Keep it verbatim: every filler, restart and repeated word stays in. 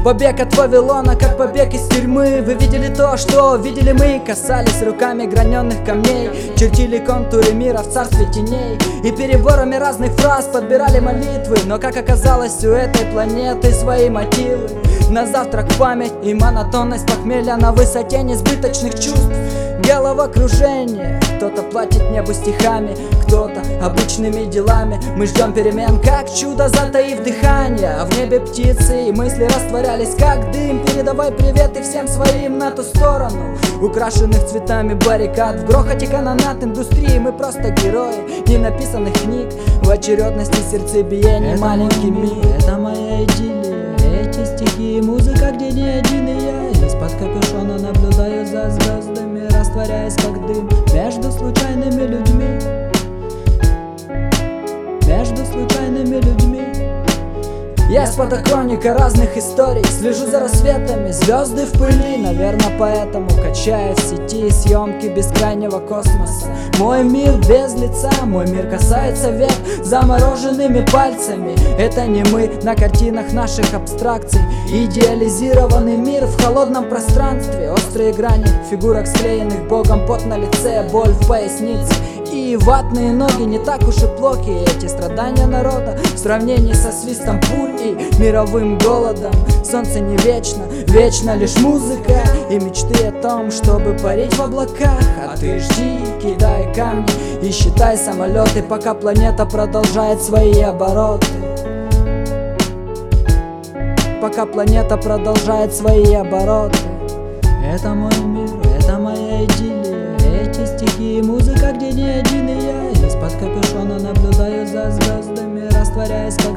Побег от Вавилона, как побег из тюрьмы. Вы видели то, что видели мы. Касались руками граненых камней, чертили контуры мира в царстве теней. И переборами разных фраз подбирали молитвы. Но как оказалось, у этой планеты свои мотивы. На завтрак память и монотонность похмелья на высоте несбыточных чувств. Головокружение, кто-то платит небу стихами, кто-то обычными делами. Мы ждем перемен, как чудо, затаив дыхание. А в небе птицы и мысли растворялись, как дым. Передавай привет и всем своим на ту сторону украшенных цветами баррикад. В грохоте канонат индустрии мы просто герои ненаписанных книг. В очередности сердцебиений маленький мир. Это моя идиллия, эти стихи и музыка, где не один и я. Из-под капюшона наблюдаю за звездами, растворяясь как дым между случайными людьми. Между случайными людьми. Я с подоконника разных историй слежу за рассветами, звезды в пыли. Наверное, поэтому качаю в сети съемки бескрайнего космоса. Мой мир без лица, мой мир касается век замороженными пальцами. Это не мы на картинах наших абстракций. Идеализированный мир в холодном пространстве. Острые грани фигурок, склеенных богом, пот на лице, боль в пояснице. И ватные ноги не так уж и плохи. Эти страдания народа в сравнении со свистом пуль и мировым голодом. Солнце не вечно, вечно лишь музыка и мечты о том, чтобы парить в облаках. А ты жди, кидай камни и считай самолеты, пока планета продолжает свои обороты. Пока планета продолжает свои обороты. Это мой мир, это моя идиллия, эти стихи и музыка, где не один и я. Из-под капюшона наблюдаю за звездами, растворяясь как